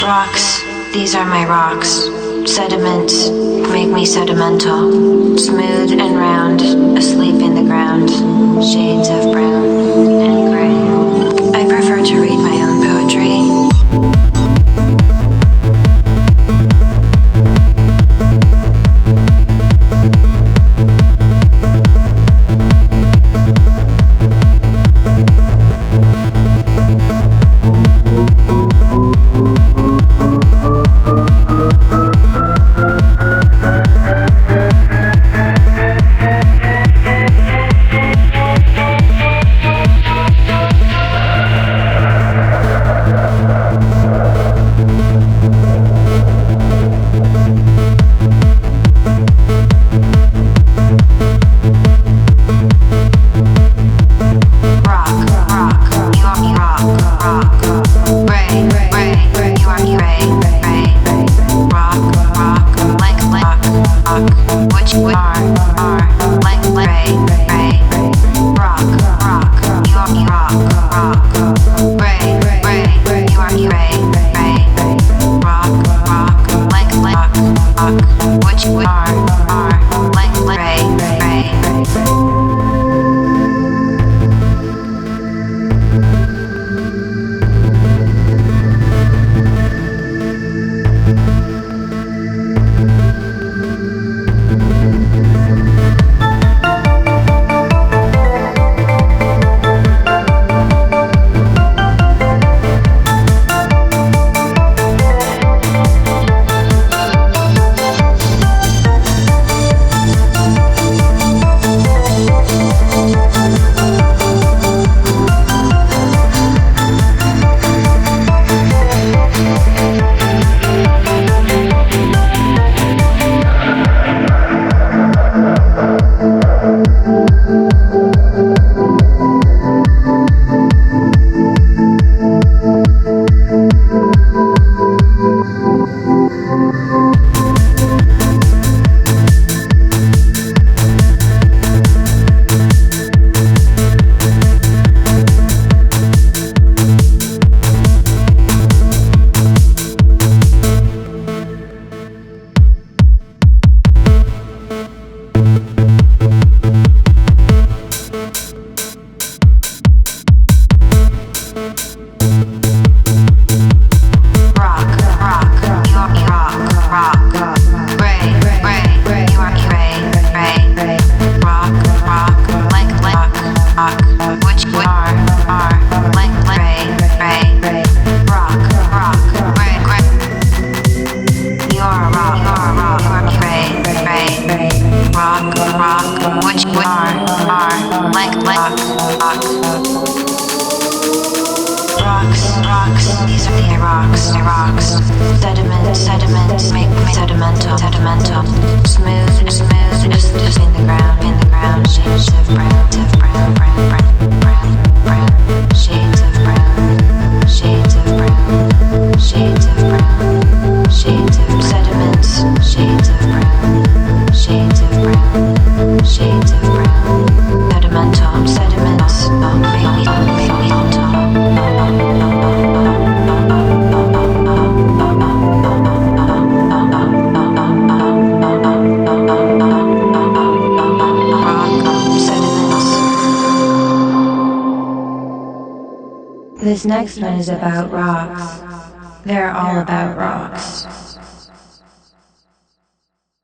Rocks, these are my rocks. Sediments make me sedimental. Smooth and round, asleep in the ground. Shades of brown and gray. I prefer to read my own poetry. Sediments make me sedimental. Smooth, just in the ground. Shades of brown. Shades of brown. Shades of brown. Shades of brown. Shades of sediments. Shades of brown. Shades of brown. Shades of brown. Sediments. This next one is about rocks. They're all about rocks.